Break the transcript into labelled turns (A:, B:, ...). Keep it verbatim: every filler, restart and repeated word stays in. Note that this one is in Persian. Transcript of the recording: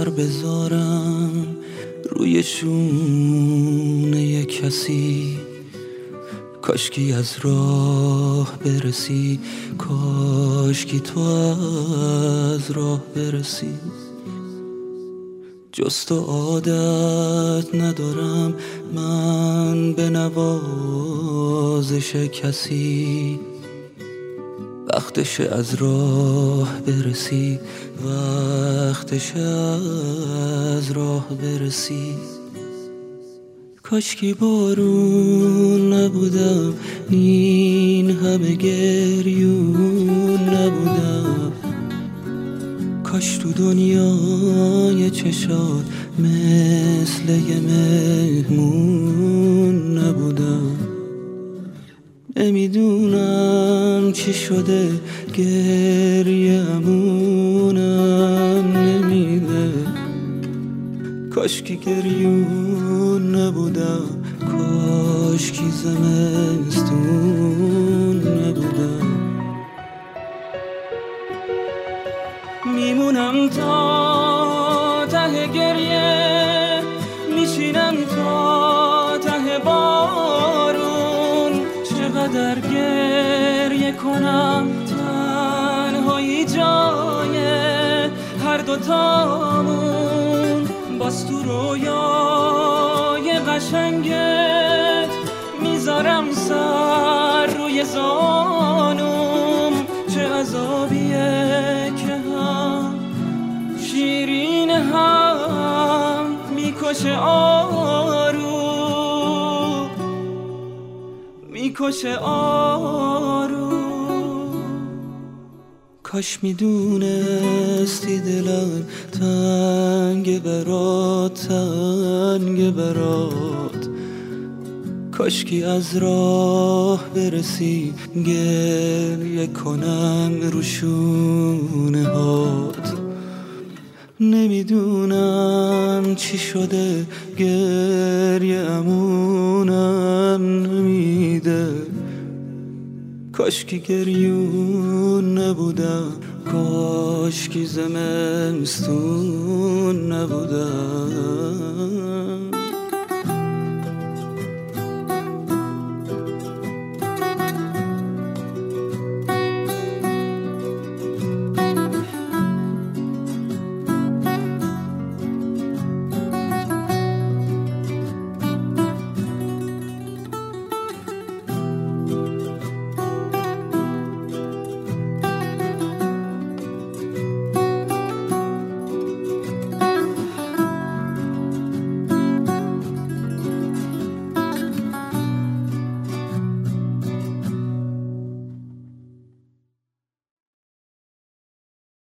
A: سر بذارم روی شونه کسی، کاشکی از راه برسی، کاشکی تو از راه برسی. جز تو عادت ندارم من به نوازش کسی، وقتش از راه برسی، وقتش از راه برسی. کاشکی بارون نبودم، این همه گریون نبودم، کاش تو دنیای چشات مثل یه مهمون نبودم. نمیدونم چی شده گریه امونم نمیده، کاشکی گریون نبودم، کاشکی زمستون نبودم. میمونم تا ته گریه، میشینم تا ته بارون، چقدر گریه کنم تنهایی جای هر دوتامون. باز تو رویای قشنگت میذارم سر روی زانوم، چه عذابیه که هم شیرین هم میکشه آروم، میکشه آروم. کاش میدونستی دلم تنگ برات، تنگ برات، کاشکی از راه برسی، گریه کنم رو شونه هات. نمیدونم چی شده گریه امونم نمیده، کاشکی گریون نبودم، کاشکی زمستون نبودم.